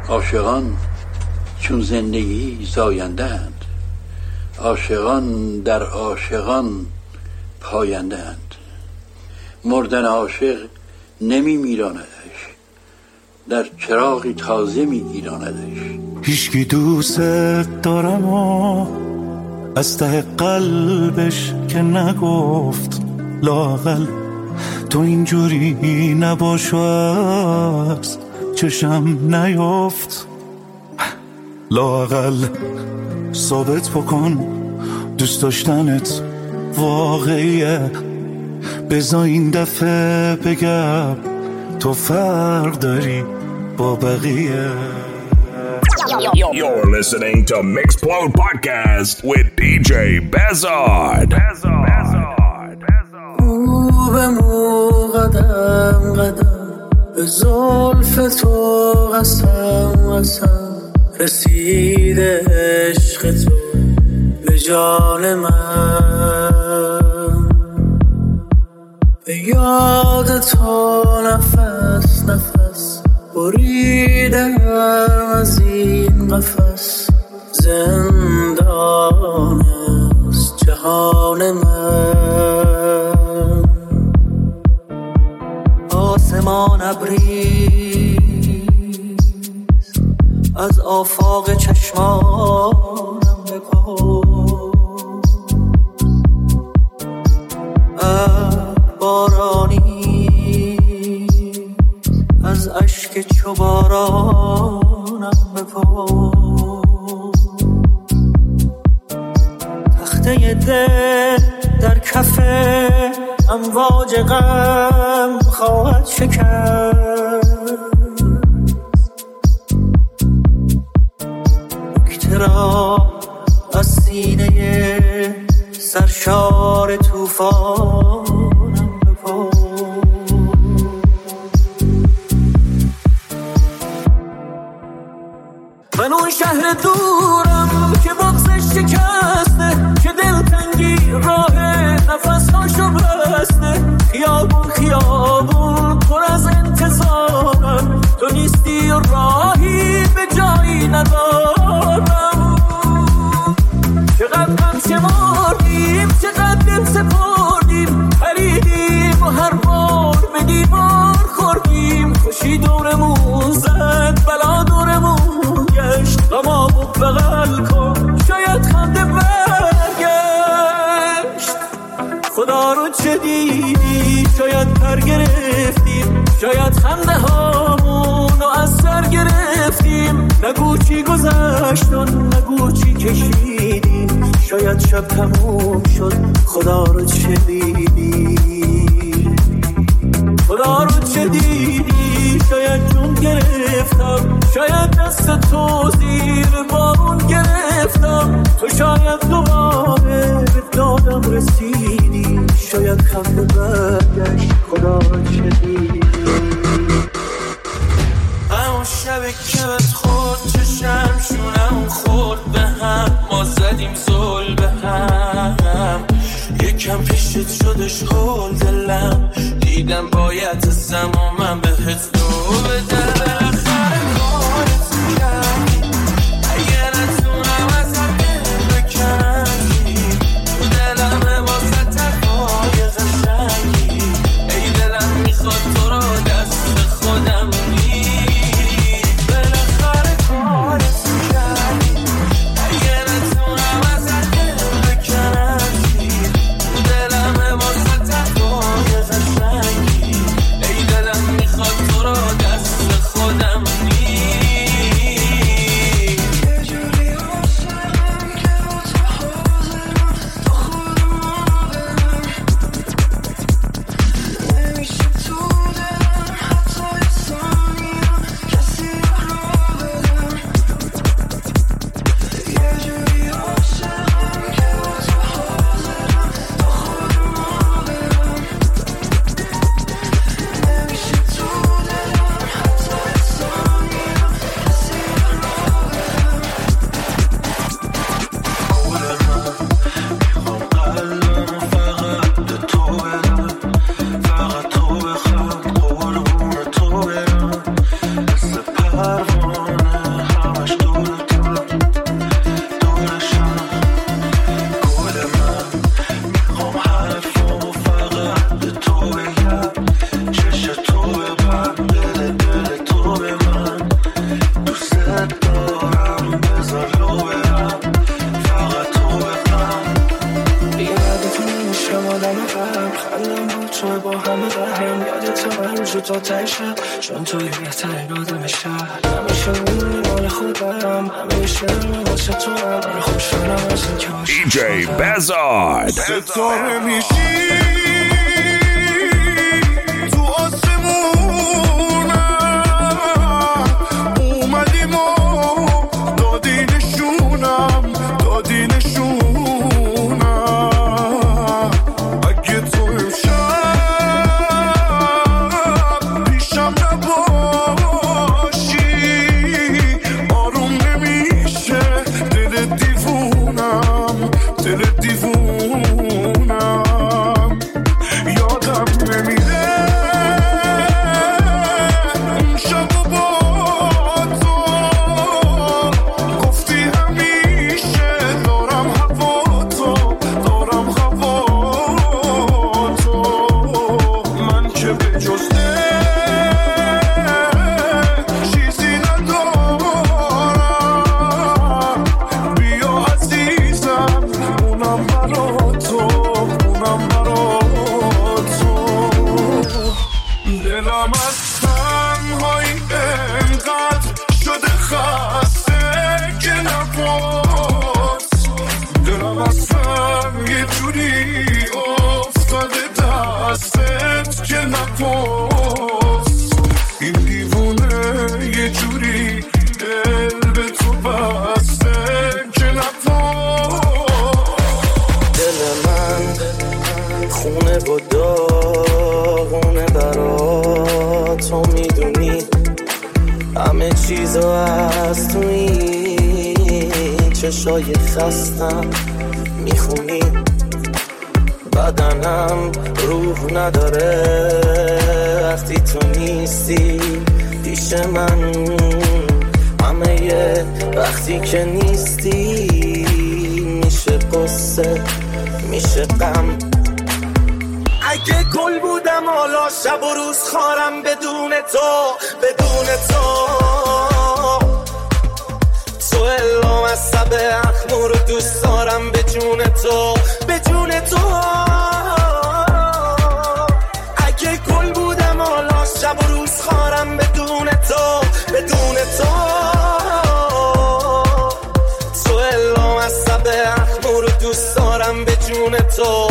عاشقان چون زندگی زاینده‌اند، عاشقان در عاشقان پاینده‌اند. مردن عاشق نمی میراندش، در چراغی تازه می گیراندش. هیچکی دوست دارم و از ته قلبش که نگفت، لااقل تو اینجوری نباش و از چشم نیفت. لااقل ثابت بکن دوست داشتنت واقعیه، بذار این دفعه بگم تو فرق داری با بقیه. You're listening to Mixplode Podcast with DJ Bezard. او به مو قدم قدم به زلف تو قسم رسیده عشق تو به جان من، به یاد تو نفس نفس بریدم از این قفس. زندان است جهان من، آسمان ابریز از آفاق چشمانم بپا، بارانی از اشک چو بارانم بپا. تخته دل در کف امواج غم خواهد شکست، نکته را از سینه سرشار توفانم بپا. من اون شهر دورم که بغضش شکسته، که دلتنگی راه نفسهاشو بسته. خیابون خیابون پر از انتظارم، تو نیستی و راهی به جایی ندارم. چقدر غم شمردیم، چقدر دل سپردیم، پریدیم و هر بار به دیوار خوردیم. خوشی دورمون زد، بلا دورمون گشت. غمامو بغل کن، شاید خنده برگشت. خدا رو چه دیدی؟ شاید پر گرفتیم، شاید خنده هامونو از سر گرفتیم. نگو چی گذشت و نگو چی کشیدیم، شاید شب تموم شد. خدا رو چه دیدی؟ خدا رو چه دیدی؟ شاید جون گرفتم، شاید دست تو زیر بارون گرفتم. تو شاید دوباره به دادم رسیدی، شاید خنده برگشت. خدا رو چه دیدی؟ همون شبه که بهت خورد چشم شونم خورد به هم، ما زدیم زل به هم. یکم پیشت شدش هول دلم، دیدم باید ازم و من بهت دو بدم. بالاخره کارت کردی، اگه نتونم از هم دل بکنی. تو دلمه واسه تقای قشنگی، ای دلم میخواد تو رو دست خودم میری. بالاخره کارت کردی، اگه نتونم از هم دل بکنی. تو دلمه واسه تقای قشنگی، ای دلم میخواد تو رو دست خودم تو تشم چون توی بهترین آدم شهر همیشه میدونی مال خودم همیشه واسه تو هم خوشحالم از این که DJ Bezard ستاره میشی تو آسمونم اومدیم و دادی نشونم اگه تو امشب پیشم نباشی آروم نمیشه دل دیوونم یادم نمیره اون شب و با تو گفتی همیشه دارم هوا تو من که به جز چیزی ندارم بیا عزیزم اونم برا تو دلم از تنهایی انقدر شده خسته که نپاس دلم اصلا یه جوری افتاده دستت که نپاس این دیوونه یه جوری دل به تو بسته که نپاس دل من خونه و داغونه برا تو میدونی همه چیزو از تو این چشای خستم میخونی بدنم روح نداره وقتی تو نیستی پیش من همه وقتی که نیستی میشه قصه میشه غم اگه گل بودم حالا شب و روز خارم بدون تو تو الام از سب اخمو رو دوست دارم به جون تو اگه گل بودم حالا شب و روز خارم بدون تو تو الام از سب اخمو رو دوست دارم به جون تو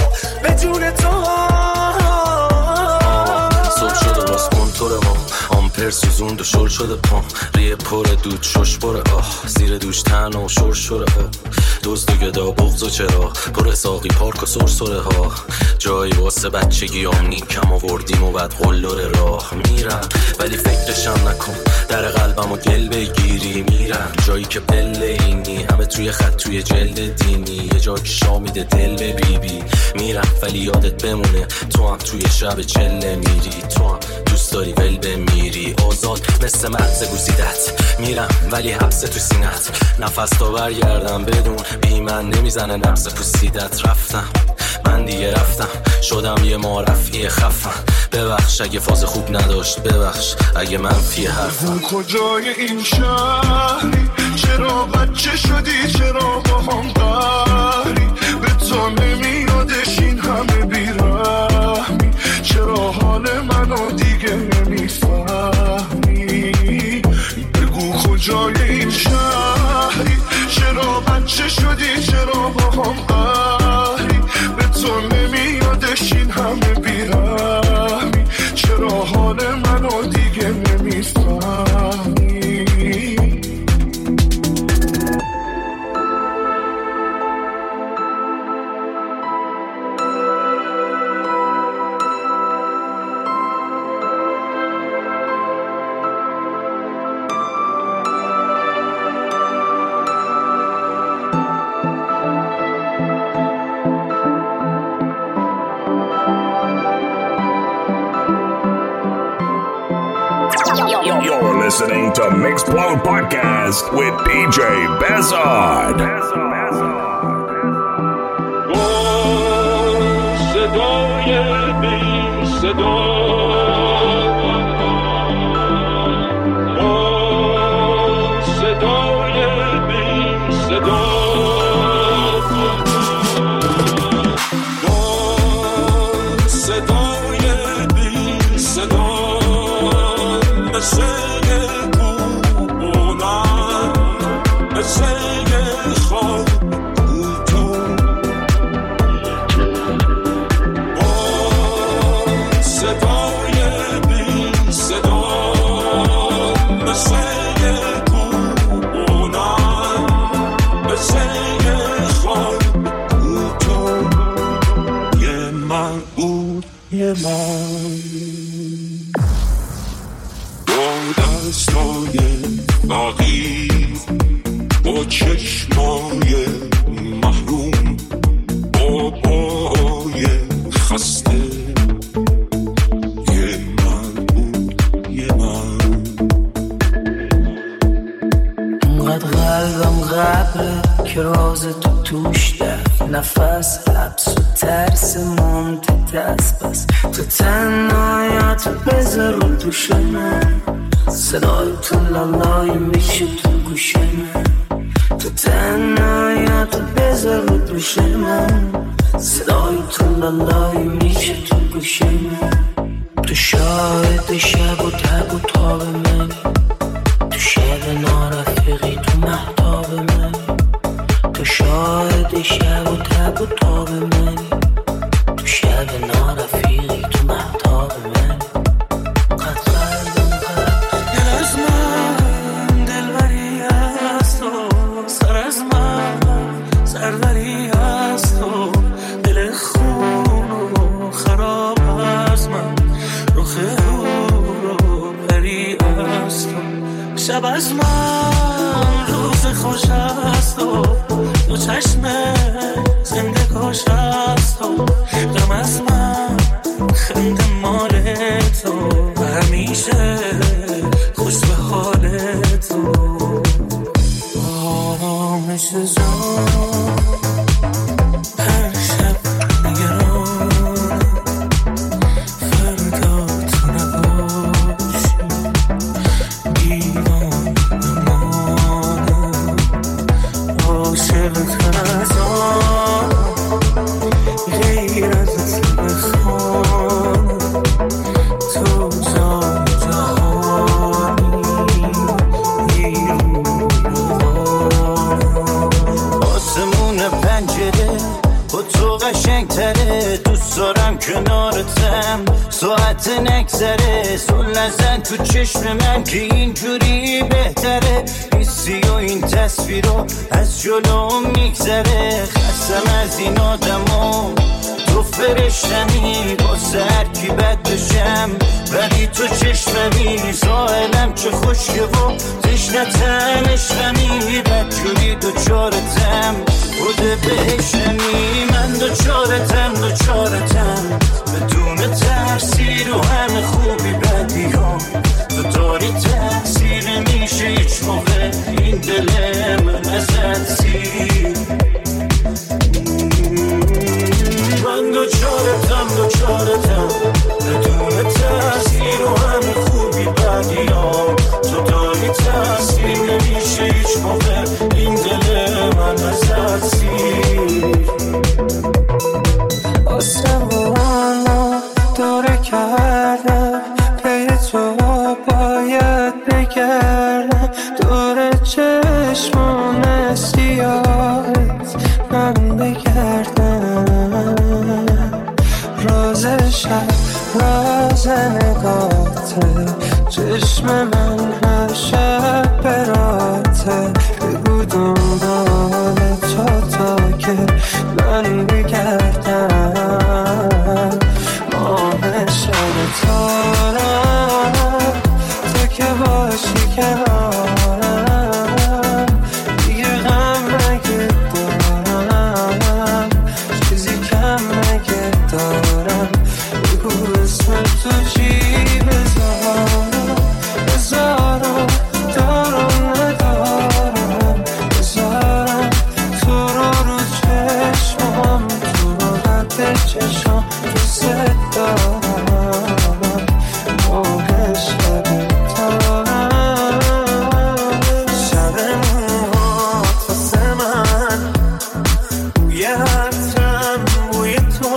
صبح شده راست کنتور ما آمپر سوزوند و شل شده پام ریه پر دود شش بره زیر دوش تن و شور شوره دوست و گدا بغض و چرا پر ساقی پارک و سرسره ها جایی واسه بچگی کم آوردیم و بعد قلور راه میرم ولی فکرشم نکن در قلبم و گل بگیری میرم جایی که پله اینی همه توی خط توی جلد دینی یه جا که شامیده دل به بیبی میرم ولی یادت بمونه تو هم توی شب چله میری تو هم دوست داری ول بمیری آزاد مثل مغز گوزیدت میرم ولی حبس تو سینت نفس تا برگردم بدون بی من نمیزنه نفس پوسیدت من دیگه رفتم شدم یه معرفی خفن ببخش اگه فاز خوب نداشت ببخش اگه منفی حرفم کجای این شهری چرا بچه شدی چرا با هم قهری به تو نمیادش این همه بیرحمی چرا حال منو دیگه نمیفهمی بگو کجای این شهری چرا بچه شدی چرا با هم قهری به تو نمیادش این همه بیرحمی چرا حال منو دیگه نمیفهمی You're listening to Mixplode Podcast with DJ Bezard. صدای بی صدا صدای بی صدا صدای بی صدا من با دستای باقی با چشمای محروم با پای خسته یه من انقدر قلبم قبره که راز تو توش دفت نفس حبس و ترس ممت دست بس تو تنهایت بذار رو دوش من صدای تو لالای میشه تو گوش من تو تنهایت بذار رو دوش من صدای تو لالای میشه تو گوش من تو شاهد شب و تب و تاب من تو شب نارفیقی تو محتاب من تو شاهد شب و تب و تاب من تو شب نارفیقی تو محتاب من دل از من دلبری هست و سر از من سروری هست و دل خون و خراب از من رخ رو پری هست و شب از من روز خوش هست و دو چشم زنده کش هست و غم از من خنده مال تو همیشه خوش به حال تو آرامش زمان هر شب نگران فردا تو نباشی دیوان بمانم عاشق تنزان غیر از تو بخوانم تو جان جهانی آسمون پنجره با تو قشنگ تره دوست دارم کنارتم ساعت نگذره سل نزن تو چشم من که اینجوری بهتره حسی و این تصویرو از جلو میگذره خستم از این آدمو تو فرشتمی با سرکی بد بشم ولی تو چشممی ساحلم چه خوشگه و تشنتم عشقمی بدجوری دوچارتم بوده بهشمی من دوچارتم بدون ترسی رو همه خوبی بدی ها تو داری تحصیل میشه هیچ موقع این دل من ازت سیر من دوچارتم بدون تحصیل و همه خوبی بدی ها تو داری تحصیل نمیشه هیچ موقع این دل من ازت سیر آسمانو دوره کردم پی تو باید بگردم دور چشمون سیاهت من بگردم راز شب راز نگاته چشم من هر شب براته بگو دنبال تا که من بگردم ماه شب تارم تو که باشی کنارم دیگه غم نگه دارم چیزی کم نگه دارم بگو اسم تو چی بذارم دارم ندارم بذارم تو رو چشمم تو رو قد چشم دوست دارم موه شب تارم شب موهات واسه من بوی عطرم بوی تو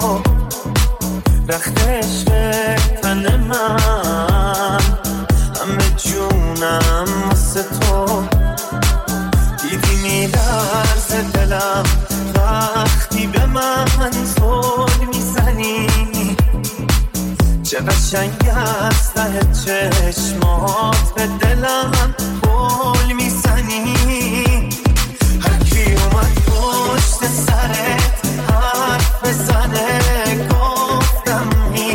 رخت عشق تن من همه جونم واسه تو دیدی میلرزه دلم وقتی به من زل میزنی چه قشنگ است ته چشمات به دلم بول میزنی هر کی اومد پشت سرت حرف بزنه گفتم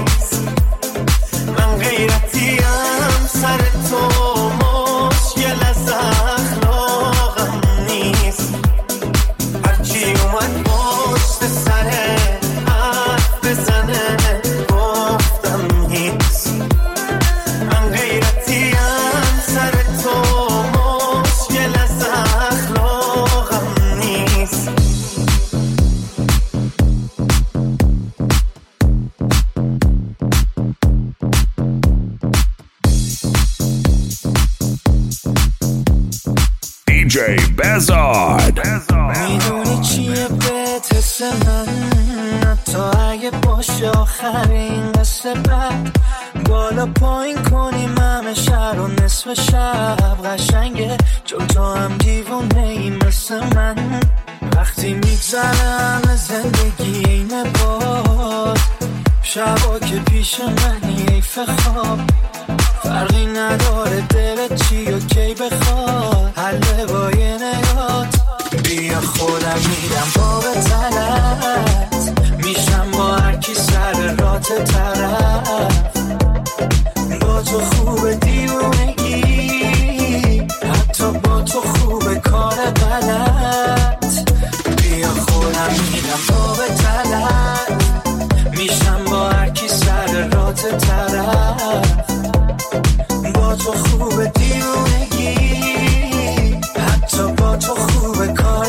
Bezard. میدونی چیه بهت حس من، حتی اگه باشه آخرین قصه بعد بالا پایین کنیم همه شهر و نصف شب قشنگه، چون تو هم دیوونه ای مثل من. وقتی میگذرم زندگی اینه باز، شبا که پیش منی حیف خواب، فرقی نداره دلت چی و کی بخواد، حله با یه نگات. بیا خودم میدم با به تلت، میشم با هرکی سر رات طرف، با تو خوبه دیوونگی، حتی با تو خوبه کار غلط. بیا خودم میدم با به تلت، میشم با هرکی سر رات طرف، با تو خوبه دیوونگی، حتی با تو خوبه کار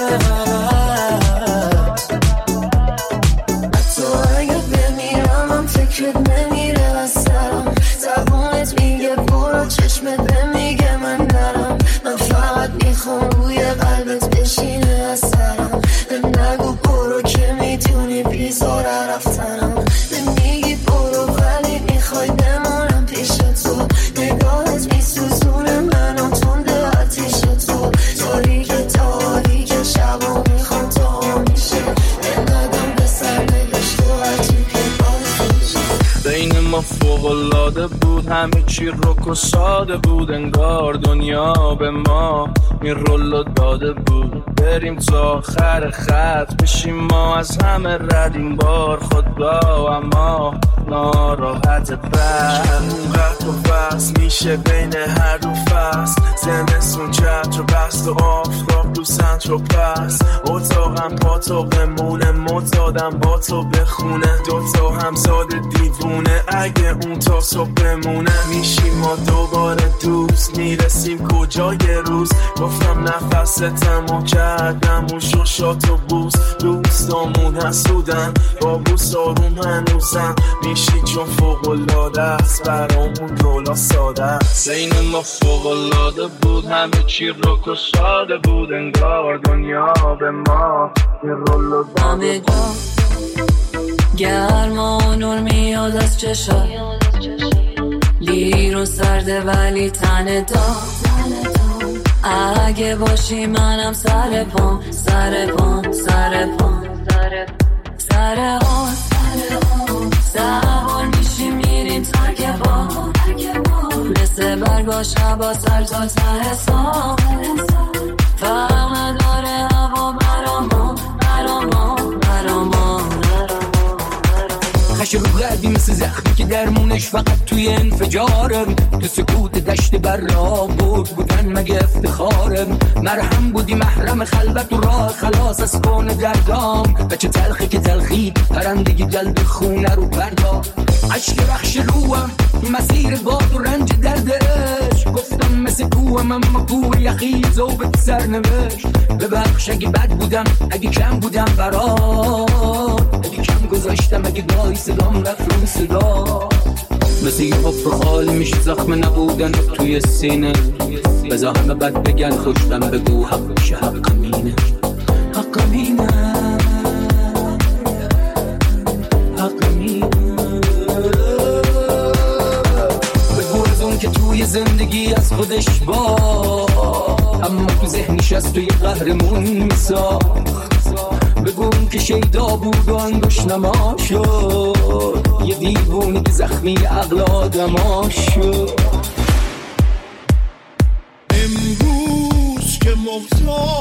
غلط. حتی اگه بمیرم هم فکرت نمیره از سرم، زبونت میگه برو چشمت بمیگه من نرم، من فقط میخوام روی قلبت بشینه از سرم. به نگو برو که میتونی بیزاره رفتنم، به میگی برو ولی میخوای بمونم پیش تو، نگاهت میسوزونه منو تنده آتیش تو، تاریک شبا میخوام تا میشه، نقدم به سر نگشت و هرچی که باشه. بین ما فوق‌العاده بود، همه چی رک و ساده بود، انگار دنیا به ما میرولو داده بود. بریم تا آخر خط بشیم ما از همه رد، این بار خدا اما ناراحت بعد. اونقدر و بس میشه بین هر دو فصل، زمستون چتر و بست و آفتاب تو سنتر و پس، اتاقم با تو بمونه، معتادم با تو بخونه، دوتا همزاد دیوونه، اگه اون تا صبح بمونه. میشیم ما دوباره دوست، میرسیم کجا یه روز، گفتم نفستم و کردم اون شوشات و بوس، دوستامون حسودن با بوس آروم هنوزم، میشی چون فوق‌العاده است برامون رولا ساده است. بین ما فوق‌العاده بود، همه چی رک و ساده بود، انگار دنیا به ما یه رولو داده بود. گرما و نور میاد از چشات، لیرون سرده ولی تن داد، اگه باشی منم سر پام سوار میشی میریم ترک با، مثل برگا شبا سر تا ته سام، فرق نداره هوا برامون خش رو گردی مثل زخمی که درمونش فقط توی انفجارم، تو سکوت دشت برآورد بودن مگه افتخارم، مرهم بودی محرم خلوت و راه خلاص از کون دردام، بچه تلخی که تلخی پرندگی جلد خونه رو پردا، عشق رخش روم مسیر باد و رنج دردش، گفتم مثل کوهم اما کوه یخیز و به سرنوشت، ببخش اگه بد بودم اگه کم بودم برات، اگه کم گذاشتم اگه گاهی صدام رفت رو صدا، مثل یه حفر خالی میشه زخم نبودن توی سینه، بذار همه بد بگن خوشتم بگو حق میشه حق مینه، حق مینه، حق مینه. بگو از اون که توی زندگی از خودش با، اما تو ذهنش از توی قهرمون میساخت، بگو اون که شیدا بود و انگوش نما شد، یه دیوونی که زخمی عقل آدما شد. امروز که محتاج